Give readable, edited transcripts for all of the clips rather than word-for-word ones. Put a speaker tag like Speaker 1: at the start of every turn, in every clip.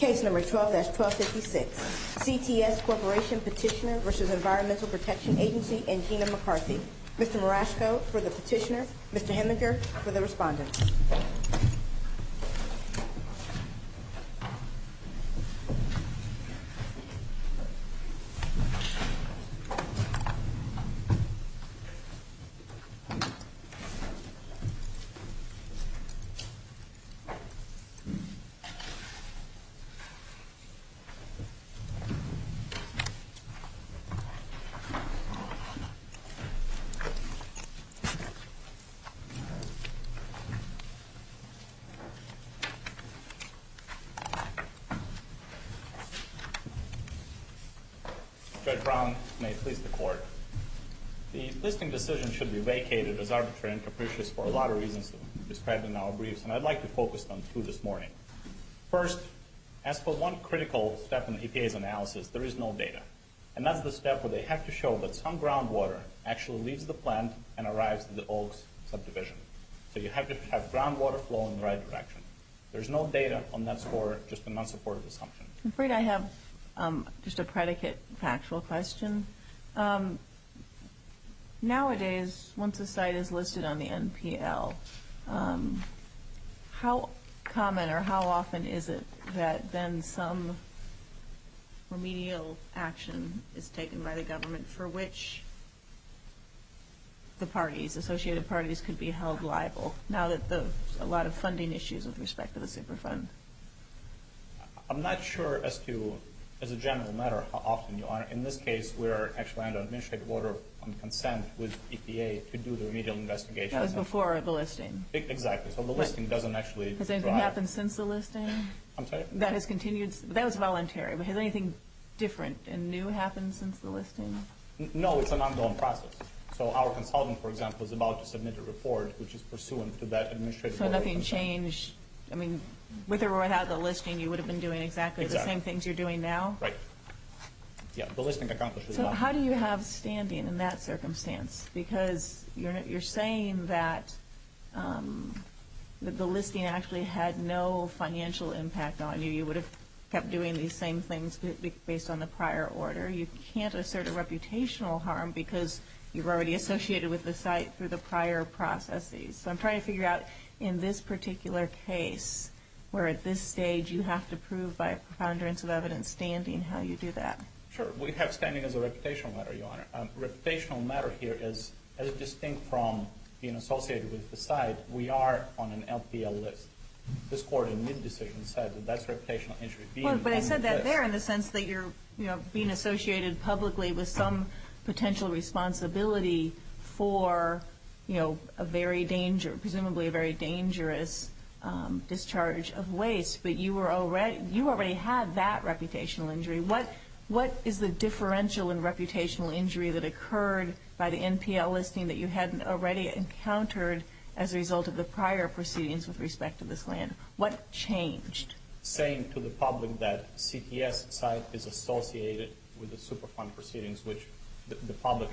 Speaker 1: Case number 12-1256, CTS Corporation Petitioner versus Environmental Protection Agency and Gina McCarthy. Mr. Marashko for the petitioner, Mr. Heminger for the respondent.
Speaker 2: Judge Brown, may it please the Court. The listing decision should be vacated as arbitrary and capricious for a lot of reasons described in our briefs, and I'd like to focus on two this morning. First, as for one critical step in the EPA's analysis, there is no data. And that's the step where they have to show that some groundwater actually leaves the plant and arrives at the Oaks subdivision. So you have to have groundwater flow in the right direction. There's no data on that score, just an unsupported assumption.
Speaker 3: I'm afraid I have just a predicate factual question. Nowadays, once a site is listed on the NPL, how common or how often is it that then some remedial action is taken by the government for which the parties, associated parties, could be held liable, now that there's a lot of funding issues with respect to the Superfund?
Speaker 2: I'm not sure as a general matter how often you are. In this case, we're actually under administrative order on consent with EPA to do the remedial investigation.
Speaker 3: That was before the listing.
Speaker 2: Exactly. So the listing doesn't actually
Speaker 3: Has anything happened since the listing?
Speaker 2: I'm sorry?
Speaker 3: That has continued. That was voluntary. But has anything different and new happened since the listing?
Speaker 2: No, it's an ongoing process. So our consultant, for example, is about to submit a report which is pursuant to that administrative order.
Speaker 3: So nothing changed? I mean, with or without the listing, you would have been doing exactly the same things you're doing now?
Speaker 2: Right. Yeah, the listing accomplishes
Speaker 3: So
Speaker 2: nothing.
Speaker 3: how do you have standing in that circumstance? Because you're saying that the listing actually had no financial impact on you. You would have kept doing these same things based on the prior order. You can't assert a reputational harm because you're already associated with the site through the prior processes. So I'm trying to figure out, in this particular case, where at this stage you have to prove by a preponderance of evidence standing, how you do that.
Speaker 2: Sure. We have standing as a reputational matter, Your Honor. Reputational matter here is, as distinct from being associated with the site, we are on an LPL list. This court in mid-decision said that that's reputational injury.
Speaker 3: Well, but I said that there in the sense that you're being associated publicly with some potential responsibility for presumably a very dangerous discharge of waste, but you already had that reputational injury. What is the differential in reputational injury that occurred by the NPL listing that you hadn't already encountered as a result of the prior proceedings with respect to this land? What changed?
Speaker 2: Saying to the public that CTS site is associated with the Superfund proceedings, which the public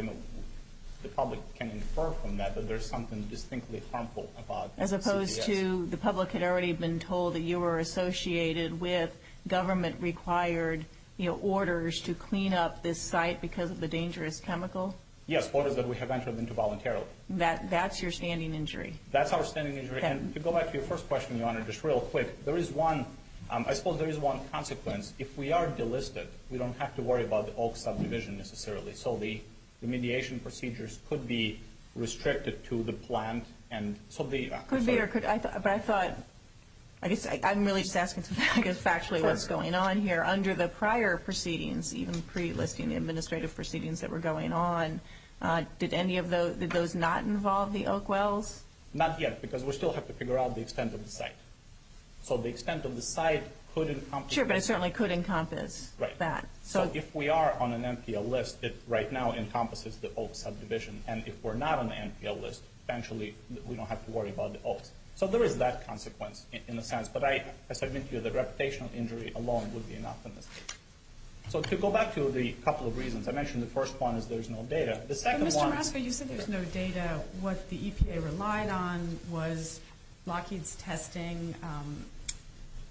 Speaker 2: can infer from that there's something distinctly harmful about
Speaker 3: as opposed
Speaker 2: CTS.
Speaker 3: To the public had already been told that you were associated with government-required orders to clean up this site because of the dangerous chemical?
Speaker 2: Yes, orders that we have entered into voluntarily.
Speaker 3: That's your standing injury?
Speaker 2: That's our standing injury. Okay. And to go back to your first question, Your Honor, just real quick, there is one, I suppose there is one consequence. If we are delisted, we don't have to worry about the Oak subdivision necessarily. So the remediation procedures could be restricted to the plant, and so the
Speaker 3: could be or could. But I thought. I guess I'm really just asking, factually what's going on here. Under the prior proceedings, even pre-listing the administrative proceedings that were going on, did those not involve the Oak wells?
Speaker 2: Not yet, because we still have to figure out the extent of the site. So the extent of the site could encompass.
Speaker 3: Sure, but it certainly could encompass that.
Speaker 2: So if we are on an NPL list, it right now encompasses the Oak subdivision, and if we're not on the NPL list, eventually we don't have to worry about the Oaks. So there is that consequence in a sense, but I submit to you that reputational injury alone would be enough in this case. So to go back to the couple of reasons, I mentioned the first one is there's no data. The second
Speaker 4: but Mr.
Speaker 2: one...
Speaker 4: Marashko, you said there's no data. What the EPA relied on was Lockheed's testing.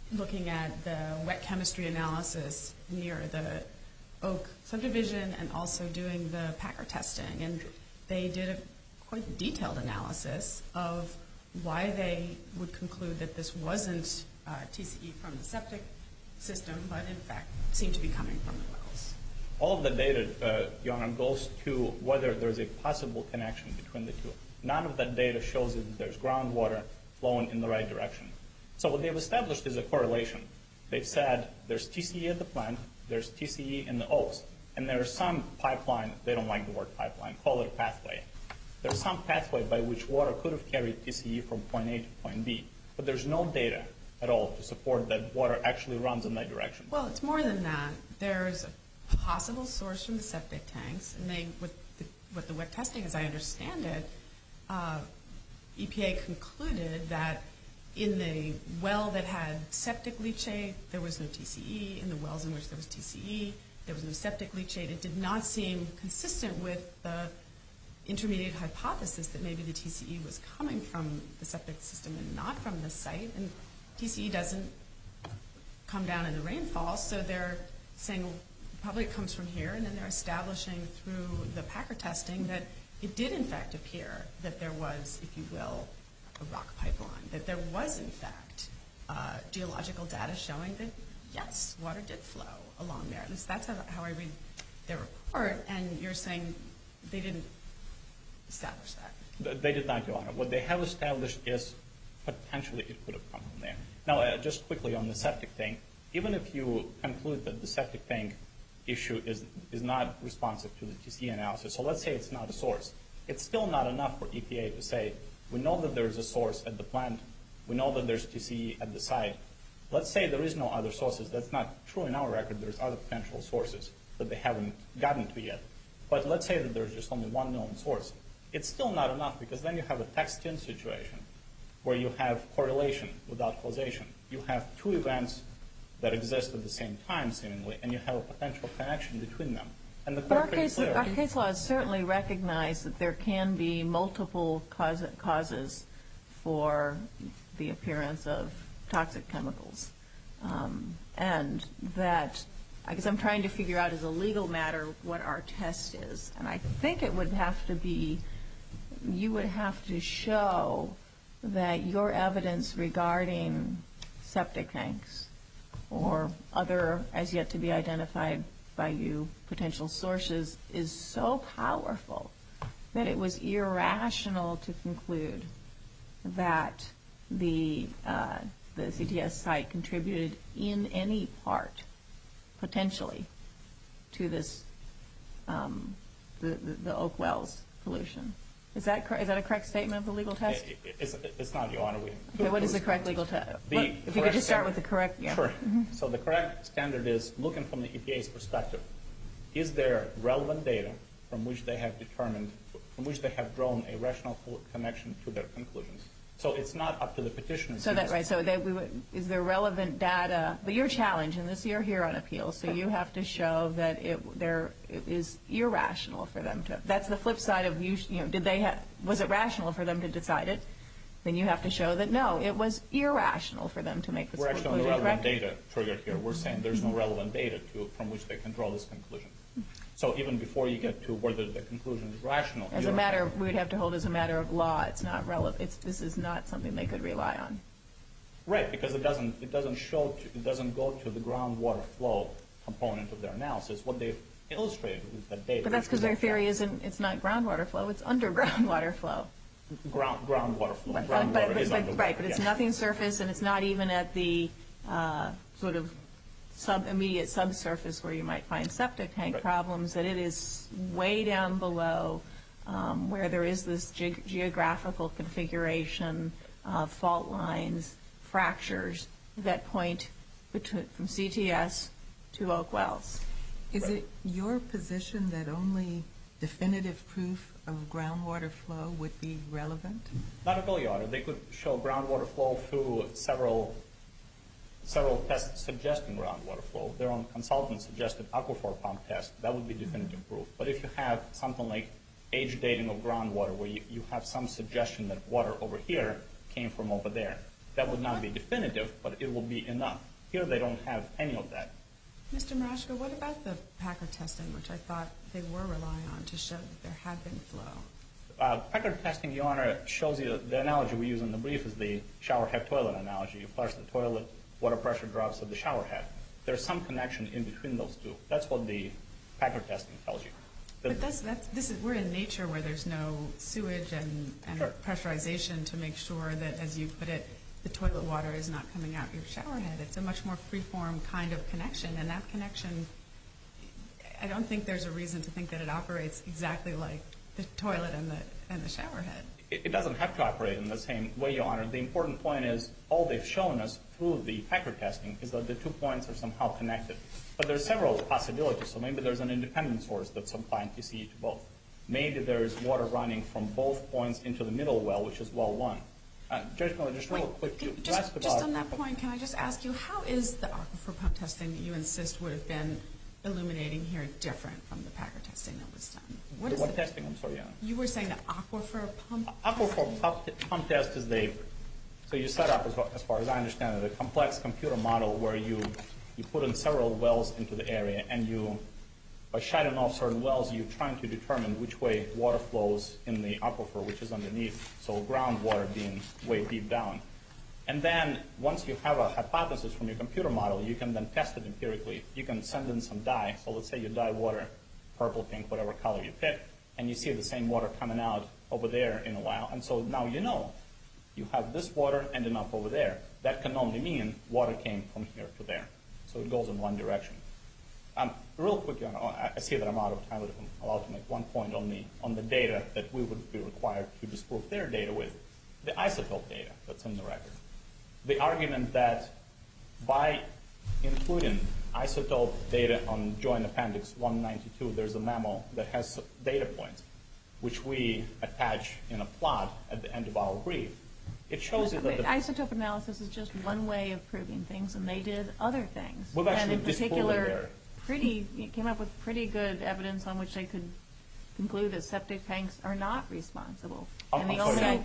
Speaker 4: looking at the wet chemistry analysis near the Oak subdivision and also doing the Packer testing. And they did a quite detailed analysis of why they would conclude that this wasn't TCE from the septic system, but in fact seemed to be coming from the wells.
Speaker 2: All of the data, Your Honor, goes to whether there's a possible connection between the two. None of that data shows that there's groundwater flowing in the right direction. So what they've established is a correlation. They've said there's TCE at the plant, there's TCE in the Oaks, and there's some pipeline, they don't like the word pipeline, call it a pathway. There's some pathway by which water could have carried TCE from point A to point B, but there's no data at all to support that water actually runs in that direction.
Speaker 4: Well, it's more than that. There's a possible source from the septic tanks, and with the wet testing, as I understand it, EPA concluded that in the well that had septic leachate, there was no TCE. In the wells in which there was TCE, there was no septic leachate. It did not seem consistent with the intermediate hypothesis that maybe the TCE was coming from the septic system and not from the site. And TCE doesn't come down in the rainfall, so they're saying, well, probably it comes from here, and then they're establishing through the Packer testing that it did in fact appear that there was, if you will, a rock pipeline, that there was in fact geological data showing that, yes, water did flow along there. At least that's how I read their report, and you're saying they didn't establish that.
Speaker 2: They did not, Your Honor. What they have established is potentially it could have come from there. Now, just quickly on the septic tank, even if you conclude that the septic tank issue is not responsive to the TCE analysis, so let's say it's not a source, it's still not enough for EPA to say, we know that there's a source at the plant, we know that there's TCE at the site. Let's say there is no other sources. That's not true in our record. There's other potential sources that they haven't gotten to yet. But let's say that there's just only one known source. It's still not enough because then you have a text-in situation where you have correlation without causation. You have two events that exist at the same time, seemingly, and you have a potential connection between them. And the
Speaker 3: But our
Speaker 2: court
Speaker 3: case law has certainly recognized that there can be multiple causes for the appearance of toxic chemicals. And that, I guess I'm trying to figure out as a legal matter what our test is. And I think it would have to be, you would have to show that your evidence regarding septic tanks or other as yet to be identified by you potential sources is so powerful that it was irrational to conclude that the CTS site contributed in any part potentially to this the Oak Wells pollution. Is that a correct statement of the legal test?
Speaker 2: It's not, Your Honor.
Speaker 3: Okay, what is the correct legal test? If you could just start with the correct, yeah.
Speaker 2: Sure. So the correct standard is looking from the EPA's perspective. Is there relevant data from which they have determined, from which they have drawn a rational connection to their conclusions? So it's not up to the petitioner.
Speaker 3: So that's right. So is there relevant data? But your challenge, and this you're here on appeal, so you have to show that it is irrational for them to. That's the flip side of was it rational for them to decide it? Then you have to show that no, it was irrational for them to make this conclusion.
Speaker 2: We're actually on the relevant data triggered here. We're saying there's no relevant data from which they can draw this conclusion. So even before you get to whether the conclusion is rational,
Speaker 3: as a matter, we would have to hold as a matter of law. It's not relevant. This is not something they could rely on.
Speaker 2: Right, because it doesn't go to the groundwater flow component of their analysis. What they've illustrated with that data.
Speaker 3: But that's because their theory isn't. It's not groundwater flow. It's underground water flow.
Speaker 2: Groundwater flow.
Speaker 3: Right,
Speaker 2: Groundwater is underground.
Speaker 3: Right, but it's nothing surface, and it's not even at the sort of immediate subsurface where you might find septic tank problems. That it is way down below where there is this geographical configuration, fault lines, fractures that point from CTS to Oak Wells.
Speaker 5: Is it your position that only definitive proof of groundwater flow would be relevant?
Speaker 2: Not at all, Your Honor. They could show groundwater flow through several tests suggesting groundwater flow. Their own consultant suggested aquifer pump test. That would be definitive proof. But if you have something like age dating of groundwater where you have some suggestion that water over here came from over there, That would not be definitive, but it will be enough. Here they don't have any of that.
Speaker 4: Mr. Marashko, what about the Packard testing, which I thought they were relying on to show that there had been flow?
Speaker 2: Packard testing, Your Honor, shows you the analogy we use in the brief is the shower head toilet analogy. You flush the toilet, water pressure drops at the shower head. There's some connection in between those two. That's what the Packard testing tells you.
Speaker 4: But we're in nature where there's no sewage and
Speaker 2: Sure.
Speaker 4: pressurization to make sure that, as you put it, the toilet water is not coming out your shower head. It's a much more free-form kind of connection, and that connection, I don't think there's a reason to think that it operates exactly like the toilet and the shower head.
Speaker 2: It doesn't have to operate in the same way, Your Honor. The important point is all they've shown us through the Packard testing is that the 2 points are somehow connected. But there's several possibilities. So maybe there's an independent source that's supplying TCE to both. Maybe there's water running from both points into the middle well, which is well 1. Judge Miller, just real quick, you asked about...
Speaker 4: Just on that point, can I just ask you, how is the aquifer pump testing that you insist would have been illuminating here different from the Packard testing that was done?
Speaker 2: What testing? I'm sorry, Your Honor.
Speaker 4: You were saying the aquifer pump?
Speaker 2: Aquifer pump test is so you set up, as far as I understand it, a complex computer model where you put in several wells into the area, and by shutting off certain wells, you're trying to determine which way water flows in the aquifer, which is underneath, so groundwater being way deep down. And then once you have a hypothesis from your computer model, you can then test it empirically. You can send in some dye. So let's say you dye water purple, pink, whatever color you pick, and you see the same water coming out over there in a while. And so now you know you have this water ending up over there. That can only mean water came from here to there. So it goes in one direction. Real quick, I see that I'm out of time, but I'm allowed to make one point on the data that we would be required to disprove their data with, the isotope data that's in the record. The argument that by including isotope data on Joint Appendix 192, there's a memo that has data points, which we attach in a plot at the end of our brief. It shows you that the
Speaker 3: isotope analysis is just one way of proving things, and they did other things.
Speaker 2: We've actually
Speaker 3: and in
Speaker 2: disproven
Speaker 3: particular, came up with pretty good evidence on which they could conclude that septic tanks are not responsible.
Speaker 2: I'm sorry.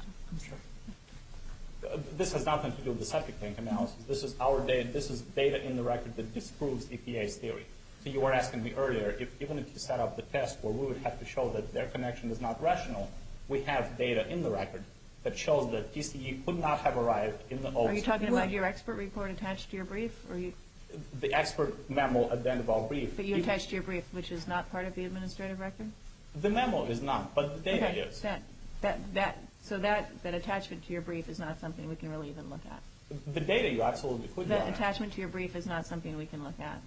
Speaker 2: This has nothing to do with the septic tank analysis. This is our data. This is data in the record that disproves EPA's theory. So you were asking me earlier, even if you set up the test where we would have to show that their connection is not rational, we have data in the record that shows that TCE could not have arrived in the Oaks.
Speaker 3: Are you talking about your expert report attached to your brief? Or
Speaker 2: the expert memo at the end of our brief.
Speaker 3: But you attached to your brief, which is not part of the administrative record?
Speaker 2: The memo is not, but the data is.
Speaker 3: So that attachment to your brief is not something we can really even look at?
Speaker 2: The data you absolutely could.
Speaker 3: The attachment to your brief is not something we can look at?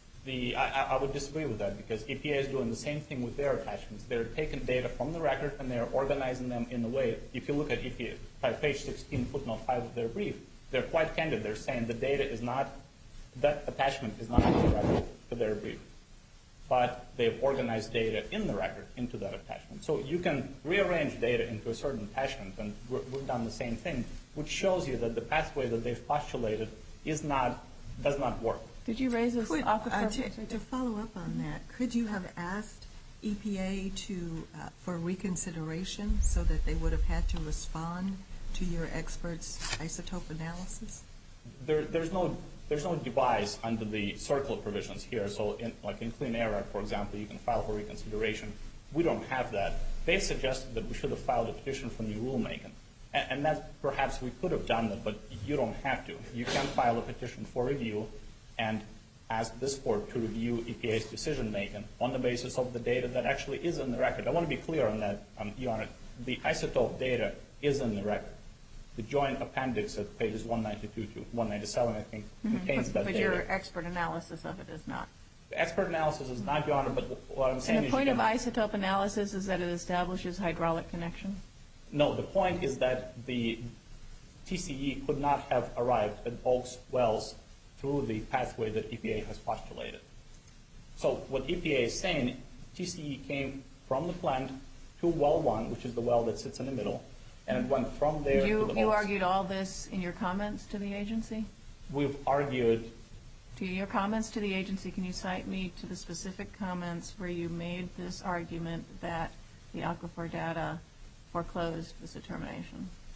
Speaker 2: I would disagree with that because EPA is doing the same thing with their attachments. They're taking data from the record and they're organizing them in a way. If you look at EPA, page 16, footnote 5 of their brief, they're quite candid. They're saying the data is not, that attachment is not in the record to their brief. But they've organized data in the record into that attachment. So you can rearrange data into a certain attachment, and we've done the same thing, which shows you that the pathway that they've postulated does not work.
Speaker 3: Did you raise this
Speaker 5: to follow up on that, could you have asked EPA for reconsideration so that they would have had to respond to your experts' isotope analysis?
Speaker 2: There's no device under the circular provisions here. So like in Clean Air Act, for example, you can file for reconsideration. We don't have that. They suggested that we should have filed a petition for new rulemaking. And that perhaps we could have done that, but you don't have to. You can file a petition for review and ask this court to review EPA's decision-making on the basis of the data that actually is in the record. I want to be clear on that, Your Honor. The isotope data is in the record. The joint appendix at pages 192 to 197, I think, contains that data.
Speaker 3: But your expert analysis of it is not.
Speaker 2: The expert analysis is not, Your Honor, but what I'm saying is...
Speaker 3: And the point of isotope analysis is that it establishes hydraulic connection?
Speaker 2: No, the point is that the TCE could not have arrived at Oaks Wells through the pathway that EPA has postulated. So what EPA is saying, TCE came from the plant to well 1, which is the well that sits in the middle, and it went from there to the Oaks.
Speaker 3: You argued all this in your comments to the agency?
Speaker 2: We've argued...
Speaker 3: To your comments to the agency, can you cite me to the specific comments where you made this argument that the aquifer data foreclosed this determination?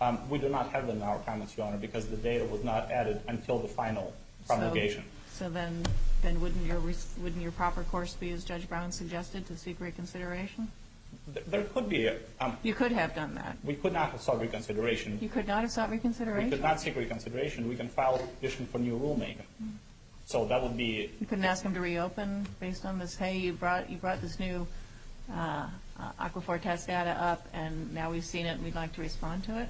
Speaker 2: We do not have them in our comments, Your Honor, because the data was not added until the final promulgation.
Speaker 3: So then wouldn't your proper course be, as Judge Brown suggested, to seek reconsideration?
Speaker 2: There could be.
Speaker 3: You could have done that.
Speaker 2: We could not have sought reconsideration.
Speaker 3: You could not have sought reconsideration?
Speaker 2: We could not seek reconsideration. We can file a petition for new rulemaking. So that would be.
Speaker 3: You couldn't ask him to reopen based on this. Hey, you brought this new Aquaphor test data up, and now we've seen it, and we'd like to respond to it.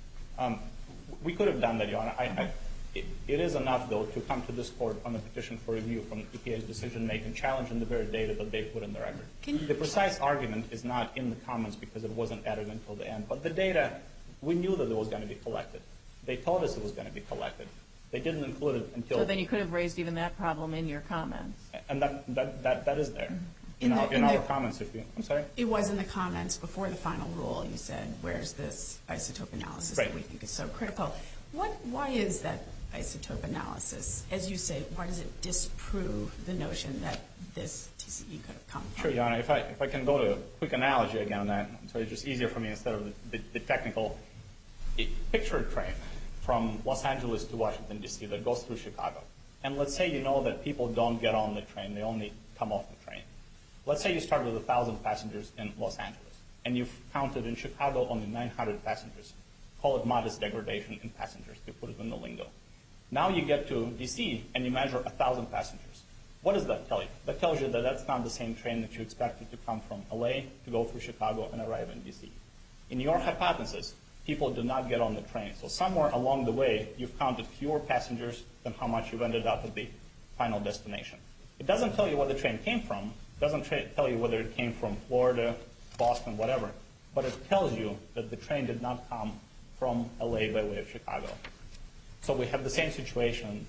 Speaker 2: We could have done that, Your Honor. It is enough, though, to come to this court on a petition for review from EPA's decision-making, challenging the very data that they put in the record. The precise argument is not in the comments because it wasn't added until the end. But the data, we knew that it was going to be collected. They told us it was going to be collected. They didn't include it until.
Speaker 3: So then you could have raised even that problem in your comments.
Speaker 2: And that is there. In our comments, if you. I'm sorry?
Speaker 4: It was in the comments before the final rule. You said, where's this isotope analysis that we think is so critical? Why is that isotope analysis, as you say, why does it disprove the notion that this TCE could have come from?
Speaker 2: Sure, Your Honor. If I can go to a quick analogy again on that, so it's just easier for me instead of the technical. Picture a train from Los Angeles to Washington, D.C. that goes through Chicago. And let's say you know that people don't get on the train. They only come off the train. Let's say you start with 1,000 passengers in Los Angeles, and you've counted in Chicago only 900 passengers. Call it modest degradation in passengers, to put it in the lingo. Now you get to D.C., and you measure 1,000 passengers. What does that tell you? That tells you that that's not the same train that you expected to come from L.A. to go through Chicago and arrive in D.C. In your hypothesis, people do not get on the train. So somewhere along the way, you've counted fewer passengers than how much you've ended up at the final destination. It doesn't tell you where the train came from. It doesn't tell you whether it came from Florida, Boston, whatever. But it tells you that the train did not come from L.A. by way of Chicago. So we have the same situation.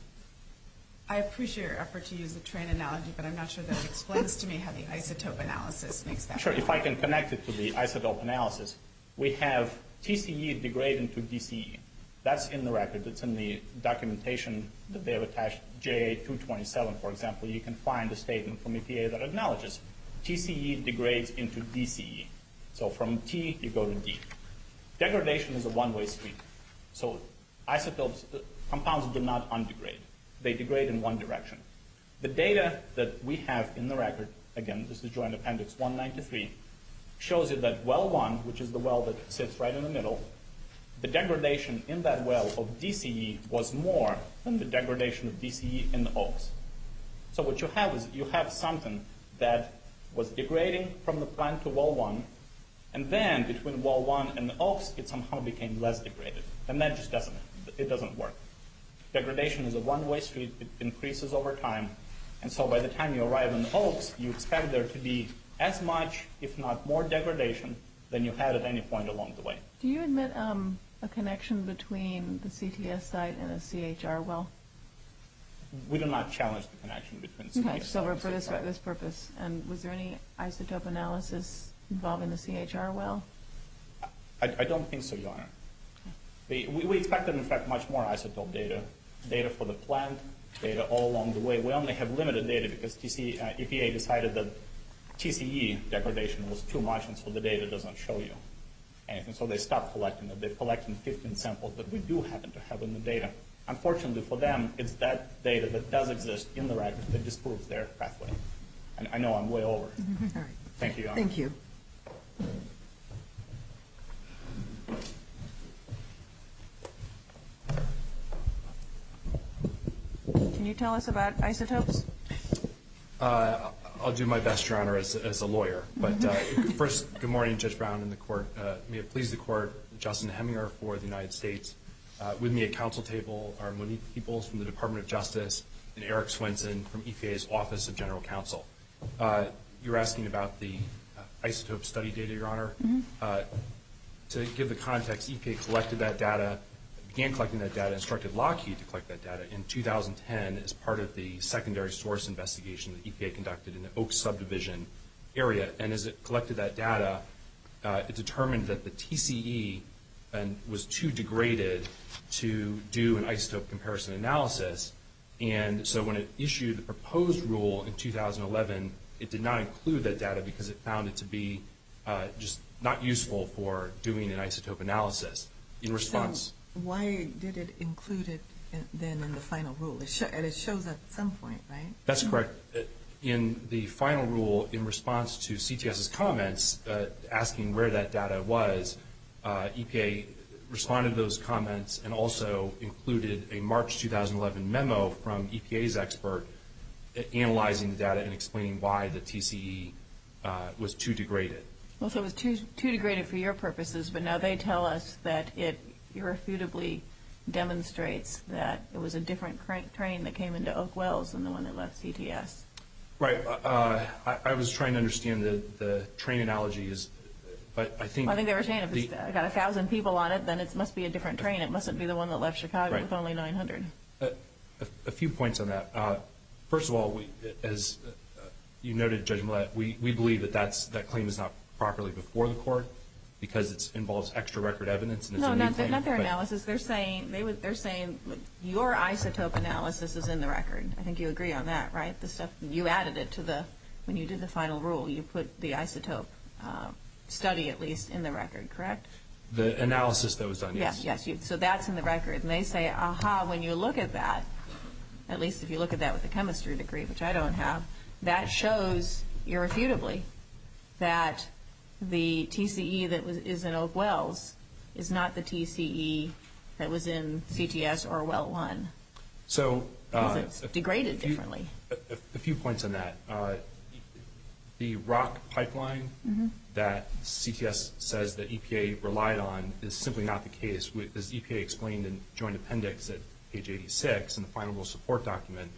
Speaker 4: I appreciate your effort to use the train analogy, but I'm not sure that it explains to me how the isotope analysis makes that.
Speaker 2: Sure, if I can connect it to the isotope analysis, we have TCE degrading to DCE. That's in the record. It's in the documentation that they have attached, JA227, for example. You can find a statement from EPA that acknowledges TCE degrades into DCE. So from T, you go to D. Degradation is a one-way street. So isotopes, compounds do not undegrade. They degrade in one direction. The data that we have in the record, again, this is Joint Appendix 193, shows you that well 1, which is the well that sits right in the middle, the degradation in that well of DCE was more than the degradation of DCE in the Oaks. So what you have is you have something that was degrading from the plant to well 1, and then between well 1 and the Oaks, it somehow became less degraded. And that just doesn't work. Degradation is a one-way street. It increases over time. And so by the time you arrive in the Oaks, you expect there to be as much, if not more, degradation than you had at any point along the way.
Speaker 3: Do you admit a connection between the CTS site and a CHR well?
Speaker 2: We do not challenge the connection between CTS
Speaker 3: Okay, so
Speaker 2: and
Speaker 3: for
Speaker 2: CHR.
Speaker 3: this purpose. And was there any isotope analysis involving the CHR well?
Speaker 2: I don't think so, Your Honor. We expected, in fact, much more isotope data for the plant, data all along the way. We only have limited data because EPA decided that TCE degradation was too much, and so the data doesn't show you anything. So they stopped collecting it. They're collecting 15 samples that we do happen to have in the data. Unfortunately for them, it's that data that does exist in the record that disproves their pathway. And I know I'm way over.
Speaker 5: All right.
Speaker 2: Thank you, Your Honor.
Speaker 5: Thank you.
Speaker 3: Can you tell us about isotopes?
Speaker 6: I'll do my best, Your Honor, as a lawyer. But first, good morning, Judge Brown and the Court. May it please the Court, Justin Heminger for the United States. With me at council table are Monique Peoples from the Department of Justice and Eric Swenson from EPA's Office of General Counsel. You're asking about the isotope study data, Your Honor. To give the context, EPA collected that data, began collecting that data, instructed Lockheed to collect that data in 2010 as part of the secondary source investigation that EPA conducted in the Oaks subdivision area. And as it collected that data, it determined that the TCE was too degraded to do an isotope comparison analysis. And so when it issued the proposed rule in 2011, it did not include that data because it found it to be just not useful for doing an isotope analysis. In response.
Speaker 5: So why did it include it then in the final rule? It shows up at some point, right?
Speaker 6: That's correct. In the final rule, in response to CTS's comments asking where that data was, EPA responded to those comments and also included a March 2011 memo from EPA's expert analyzing the data and explaining why the TCE was too degraded.
Speaker 3: Well, so it was too degraded for your purposes, but now they tell us that it irrefutably demonstrates that it was a different train that came into Oak Wells than the one that left CTS.
Speaker 6: Right. I was trying to understand the train analogy, but I think...
Speaker 3: Well, I think they were saying if it's got 1,000 people on it, then it must be a different train. It mustn't be the one that left Chicago with only 900.
Speaker 6: A few points on that. First of all, as you noted, Judge Millett, we believe that claim is not properly before the court because it involves extra record evidence. And
Speaker 3: not their analysis. They're saying your isotope analysis is in the record. I think you agree on that, right? The stuff you added it to when you did the final rule, you put the isotope study at least in the record, correct?
Speaker 6: The analysis that was done, yes.
Speaker 3: Yes. So that's in the record, and they say, when you look at that, at least if you look at that with a chemistry degree, which I don't have, that shows irrefutably that the TCE that is in Oak Wells is not the TCE that was in CTS or Well 1.
Speaker 6: So
Speaker 3: it's degraded differently.
Speaker 6: A few points on that. The rock pipeline that CTS says that EPA relied on is simply not the case. As EPA explained in Joint Appendix at page 86 in the final rule support document,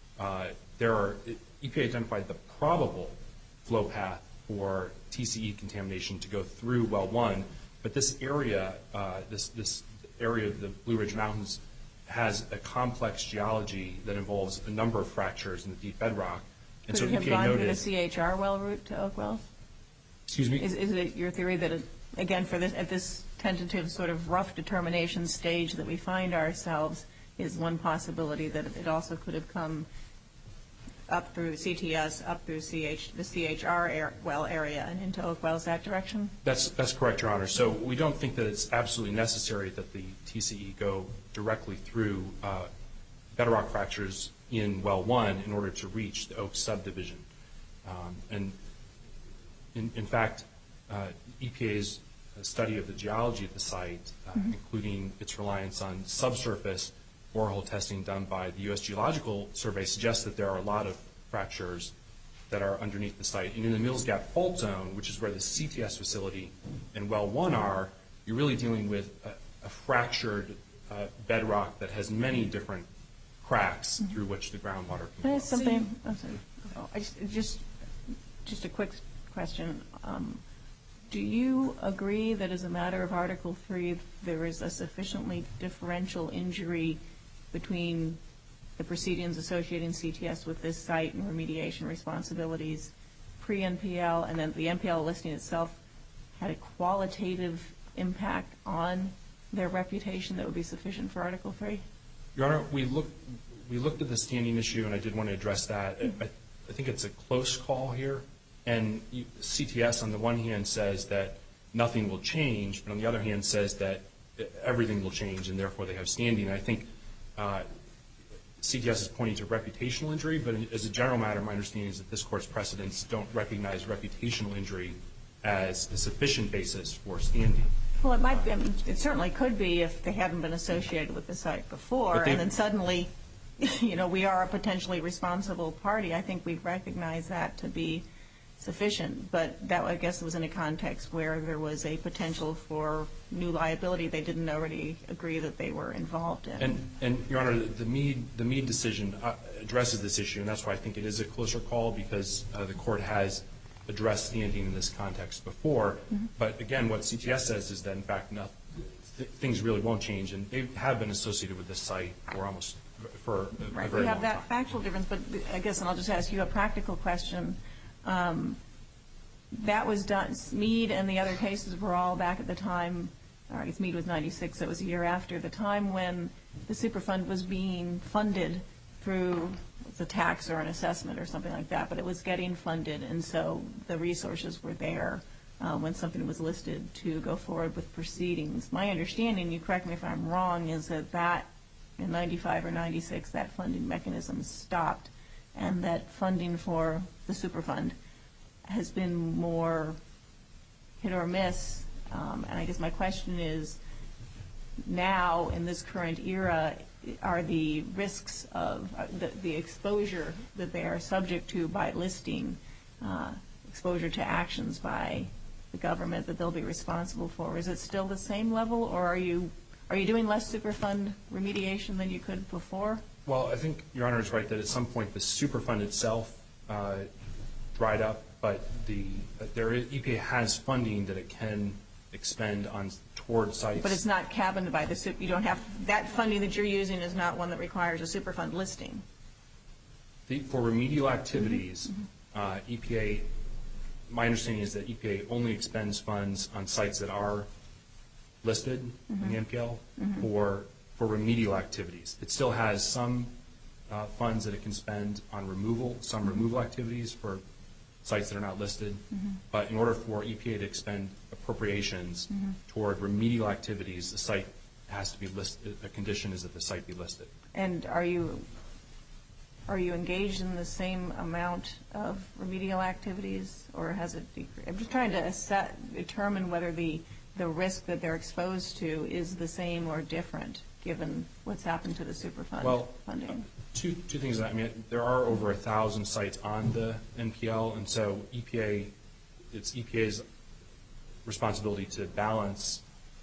Speaker 6: EPA identified the probable flow path for TCE contamination to go through Well 1, but this area, this area of the Blue Ridge Mountains, has a complex geology that involves a number of fractures in the deep bedrock. And
Speaker 3: Could it have gone through the CHR well route to Oak Wells?
Speaker 6: Excuse me?
Speaker 3: Is it your theory that, again, at this tentative sort of rough determination stage that we find ourselves, is one possibility that it also could have come up through CTS, up through the CHR well area and into Oak Wells that direction?
Speaker 6: That's correct, Your Honor. So we don't think that it's absolutely necessary that the TCE go directly through bedrock fractures in Well 1 in order to reach the Oak subdivision. And in fact, EPA's study of the geology of the site, including its reliance on subsurface borehole testing done by the U.S. Geological Survey, suggests that there are a lot of fractures that are underneath the site. And in the Mills Gap Fault Zone, which is where the CTS facility and Well 1 are, you're really dealing with a fractured bedrock that has many different cracks through which the groundwater can go.
Speaker 3: Something. Just a quick question. Do you agree that as a matter of Article 3, there is a sufficiently differential injury between the proceedings associating CTS with this site and remediation responsibilities pre-NPL, and then the NPL listing itself had a qualitative impact on their reputation that would be sufficient for Article 3?
Speaker 6: Your Honor, we looked at the standing issue, and I did want to address that. I think it's a close call here. And CTS, on the one hand, says that nothing will change, but on the other hand says that everything will change, and therefore they have standing. I think CTS is pointing to reputational injury, but as a general matter, my understanding is that this Court's precedents don't recognize reputational injury as a sufficient basis for standing.
Speaker 3: Well, it might be. I mean, it certainly could be if they haven't been associated with the site before, and then suddenly, we are a potentially responsible party. I think we recognize that to be sufficient, but that, I guess, was in a context where there was a potential for new liability they didn't already agree that they were involved in.
Speaker 6: And Your Honor, the Meade decision addresses this issue, and that's why I think it is a closer call, because the Court has addressed standing in this context before. But again, what CTS says is that, in fact, things really won't change, and they have been associated with this site for a very long time.
Speaker 3: We have that factual difference, but I guess, and I'll just ask you a practical question. That was done. Meade and the other cases were all back at the time. I guess Meade was 96, so it was a year after the time when the Superfund was being funded through the tax or an assessment or something like that, but it was getting funded, and so the resources were there when something was listed to go forward with proceedings. My understanding, you correct me if I'm wrong, is that in 95 or 96 that funding mechanism stopped, and that funding for the Superfund has been more hit or miss. And I guess my question is, now in this current era, are the risks of the exposure that they are subject to by listing, exposure to actions by the government that they'll be responsible for, is it still the same level, or are you doing less Superfund remediation than you could before?
Speaker 6: Well, I think Your Honor is right that at some point the Superfund itself dried up, but EPA has funding that it can expend toward sites.
Speaker 3: But it's not cabined by you don't have, that funding that you're using is not one that requires a Superfund listing.
Speaker 6: For remedial activities, EPA, my understanding is that EPA only expends funds on sites that are listed in the NPL for remedial activities. It still has some funds that it can spend on some removal activities for sites that are not listed. But in order for EPA to expend appropriations toward remedial activities, the site has to be listed. The condition is that the site be listed.
Speaker 3: And are you engaged in the same amount of remedial activities, or has it decreased? I'm just trying to determine whether the risk that they're exposed to is the same or different, given what's happened to the Superfund funding.
Speaker 6: Two things. I mean, there are over 1,000 sites on the NPL, and so it's EPA's responsibility to balance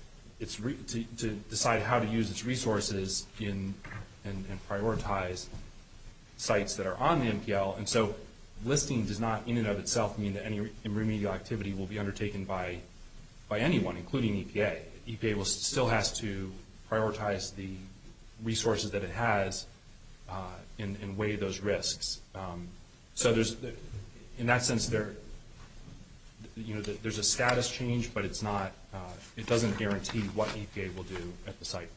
Speaker 6: to decide how to use its resources and prioritize sites that are on the NPL. And so listing does not in and of itself mean that any remedial activity will be undertaken by anyone, including EPA. EPA still has to prioritize the resources that it has and weigh those risks. So there's, in that sense, there's a status change, but it's not. It doesn't guarantee what EPA will do at the site.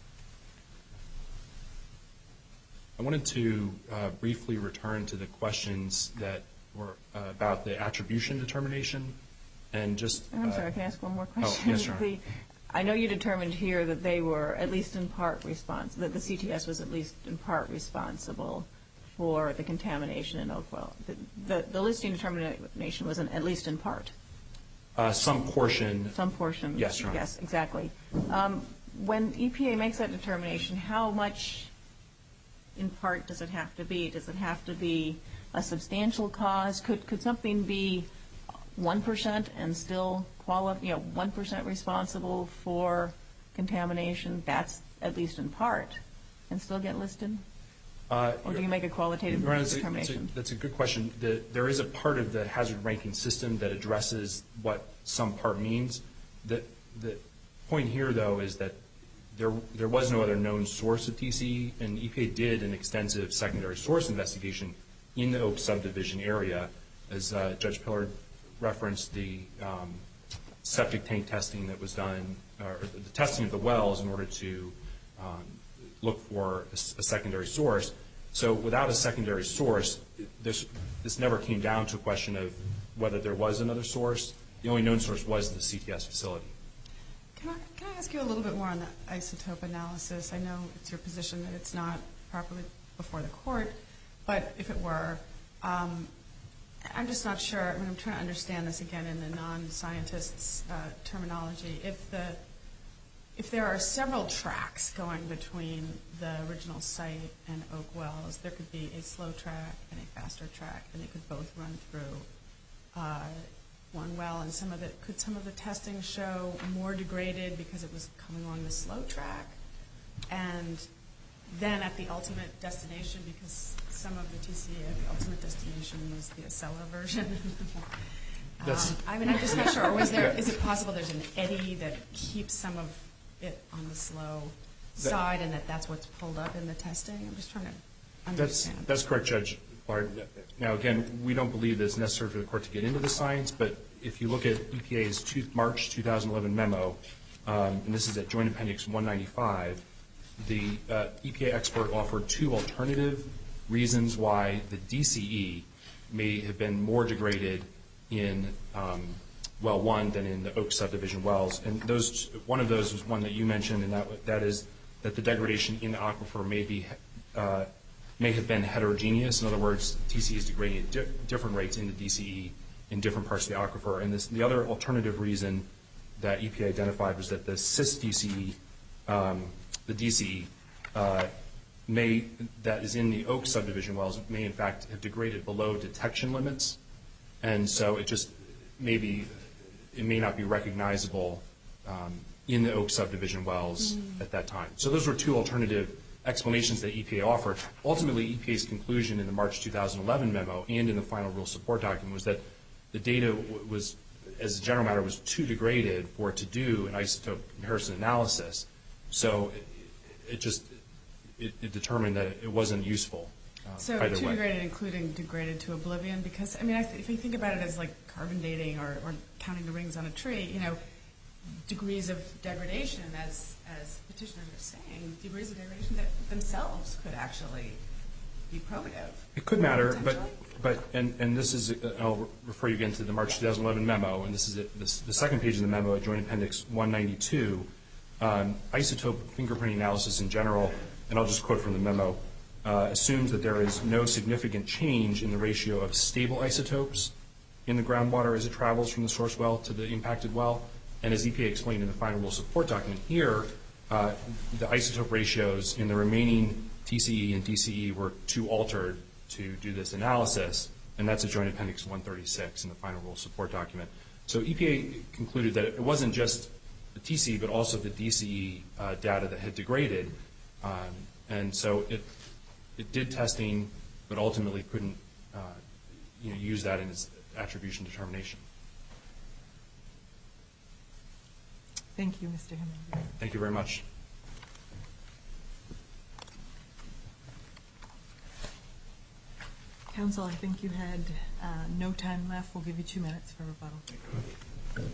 Speaker 6: I wanted to briefly return to the questions that were about the attribution determination, and just.
Speaker 3: I'm sorry. Can I ask one more question?
Speaker 6: Oh, yes, Your Honor.
Speaker 3: I know you determined here that they were at least in part responsible, that the CTS was at least in part responsible for the contamination in Oakwell. The listing determination was at least in part.
Speaker 6: Some portion.
Speaker 3: Some portion.
Speaker 6: Yes, Your Honor.
Speaker 3: Yes, exactly. When EPA makes that determination, how much in part does it have to be? Does it have to be a substantial cause? Could something be 1% and still 1% responsible for contamination? That's at least in part, and still get listed? Or do you make a qualitative determination?
Speaker 6: That's a good question. There is a part of the hazard ranking system that addresses what some part means. The point here, though, is that there was no other known source of TCE, and EPA did an extensive secondary source investigation in the Oak subdivision area. As Judge Pillard referenced, the septic tank testing that was done, or the testing of the wells in order to look for a secondary source. So without a secondary source, this never came down to a question of whether there was another source. The only known source was the CTS facility.
Speaker 4: Can I ask you a little bit more on the isotope analysis? I know it's your position that it's not properly before the court, but if it were, I'm just not sure. I mean, I'm trying to understand this again in the non-scientist's terminology. If there are several tracks going between the original site and Oak Wells, there could be a slow track and a faster track, and they could both run through one well. And could some of the testing show more degraded because it was coming along the slow track? And then at the ultimate destination, because some of the TCE at the ultimate destination was the Acela version. I mean, I'm just not sure. Or is it possible there's an eddy that keeps some of it on the slow side, and that's what's pulled up in the testing? I'm just trying to understand.
Speaker 6: That's correct, Judge Bard. Now, again, we don't believe that it's necessary for the court to get into the science, but if you look at EPA's March 2011 memo, and this is at Joint Appendix 195, the EPA expert offered two alternative reasons why the DCE may have been more degraded in well 1 than in the Oak subdivision wells. And one of those was one that you mentioned, and that is that the degradation in the aquifer may have been heterogeneous. In other words, TCE is degrading at different rates in the DCE in different parts of the aquifer. And the other alternative reason that EPA identified was that the cis DCE, the DCE, that is in the Oak subdivision wells may in fact have degraded below detection limits, and so it may not be recognizable in the Oak subdivision wells at that time. So those were two alternative explanations that EPA offered. Ultimately, EPA's conclusion in the March 2011 memo and in the final rule support document was that the data was, as a general matter, was too degraded for it to do an isotope comparison analysis. So it determined that it wasn't useful
Speaker 4: so
Speaker 6: either
Speaker 4: too
Speaker 6: way.
Speaker 4: degraded, including degraded to oblivion, because, I mean, if you think about it as like carbon dating or counting the rings on a tree, degrees of degradation, as petitioners are saying, degrees of degradation that themselves could actually be probative.
Speaker 6: It could matter, and this is, I'll refer you again to the March 2011 memo, and this is the second page of the memo at Joint Appendix 192. Isotope fingerprinting analysis in general, and I'll just quote from the memo, assumes that there is no significant change in the ratio of stable isotopes in the groundwater as it travels from the source well to the impacted well. And as EPA explained in the final rule support document here, the isotope ratios in the remaining TCE and DCE were too altered to do this analysis, and that's at Joint Appendix 136 in the final rule support document. So EPA concluded that it wasn't just the TCE, but also the DCE data that had degraded, and so it did testing, but ultimately couldn't use that in its attribution determination.
Speaker 5: Thank you, Mr. Hemminger.
Speaker 6: Thank you very much.
Speaker 5: Counsel, I think you had no time left. We'll give you 2 minutes for rebuttal.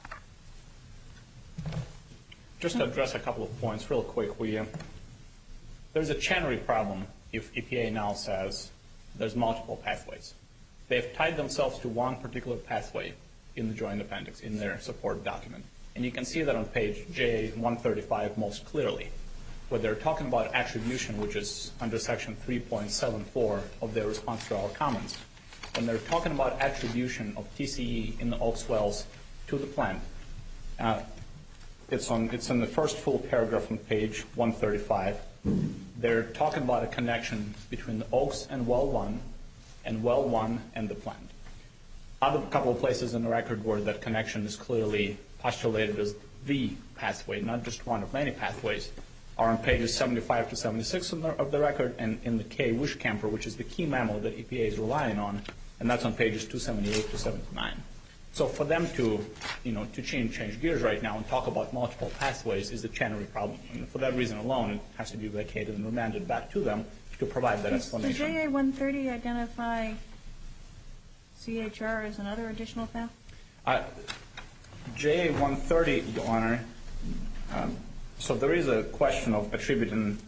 Speaker 2: Just to address a couple of points real quick, there's a Chenery problem if EPA now says there's multiple pathways. They've tied themselves to one particular pathway in the Joint Appendix, in their support document. And you can see that on page J135 most clearly, where they're talking about attribution, which is under Section 3.74 of their response to our comments. When they're talking about attribution of TCE in the Oaks wells to the plant, it's in the first full paragraph on page 135. They're talking about a connection between the Oaks and well 1 and well 1 and the plant. Other couple of places in the record where that connection is clearly postulated as the pathway, not just one of many pathways, are on pages 75 to 76 of the record, and in the K. Wishcamper, which is the key memo that EPA is relying on, and that's on pages 278 to 79. So for them to change gears right now and talk about multiple pathways is a Chenery problem. And for that reason alone, it has to be vacated and remanded back to them to provide that explanation.
Speaker 3: Does JA130 identify CHR as another additional path?
Speaker 2: JA130, Your Honor, so there is a question of attributing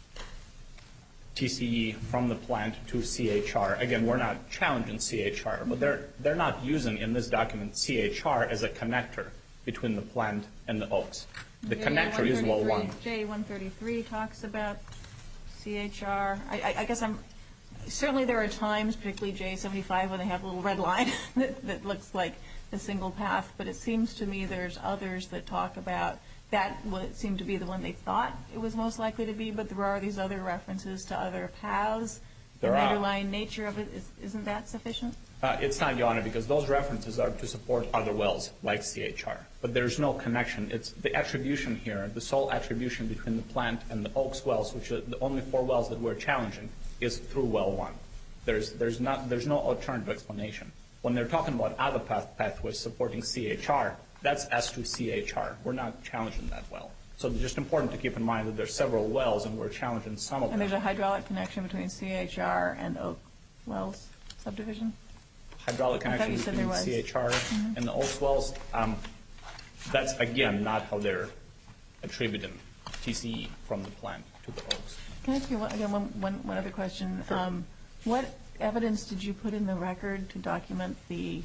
Speaker 2: TCE from the plant to CHR. Again, we're not challenging CHR, but they're not using in this document CHR as a connector between the plant and the Oaks. The connector is well 1.
Speaker 3: JA133 talks about CHR. I guess certainly there are times, particularly J75, when they have a little red line that looks like a single path, but it seems to me there's others that talk about that would seem to be the one they thought it was most likely to be, but there are these other references to other paths. The underlying nature of it, isn't that sufficient?
Speaker 2: It's not, Your Honor, because those references are to support other wells like CHR, but there's no connection. It's the attribution here, the sole attribution between the plant and the Oaks wells, which are the only 4 wells that we're challenging, is through well 1. There's no alternative explanation. When they're talking about other pathways supporting CHR, that's as to CHR. We're not challenging that well. So it's just important to keep in mind that there's several wells and we're challenging some of them.
Speaker 3: And there's a hydraulic connection between CHR and Oak Wells subdivision?
Speaker 2: Hydraulic connection between CHR and the Oaks wells, that's, again, not how they're attributing TCE from the plant to the Oaks.
Speaker 3: Can I ask you one other question?
Speaker 2: Sure.
Speaker 3: What evidence did you put in the record to document the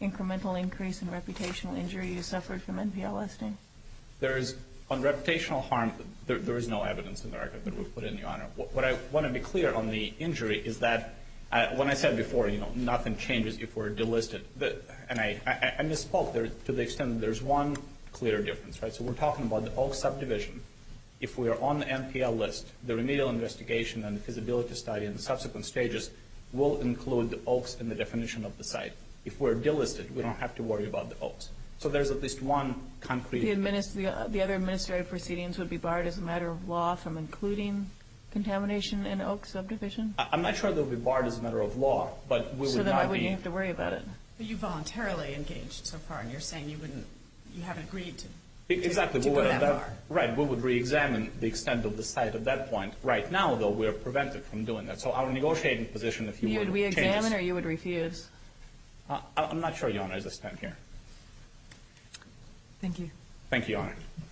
Speaker 3: incremental increase in reputational injury you suffered from NPL listing?
Speaker 2: On reputational harm, there is no evidence in the record that we put in, Your Honor. What I want to be clear on the injury is that when I said before, nothing changes if we're delisted, and I misspoke there to the extent that there's one clear difference, right? So we're talking about the Oaks subdivision. If we are on the NPL list, the remedial investigation and the feasibility study and the subsequent stages will include the Oaks in the definition of the site. If we're delisted, we don't have to worry about the Oaks. So there's at least one concrete.
Speaker 3: The other administrative proceedings would be barred as a matter of law from including contamination in Oaks subdivision?
Speaker 2: I'm not sure they'll be barred as a matter of law, but we would not be.
Speaker 3: So then why wouldn't you have to worry about it?
Speaker 4: But you voluntarily engaged so far, and you're saying you haven't agreed to.
Speaker 2: Exactly.
Speaker 4: To go that far.
Speaker 2: Right. We would re-examine the extent of the site at that point. Right now, though, we are prevented from doing that. So our negotiating position, if you will,
Speaker 3: You would re-examine or you would refuse?
Speaker 2: I'm not sure, Your Honor, as I stand here.
Speaker 5: Thank you.
Speaker 2: Thank you, Your Honor.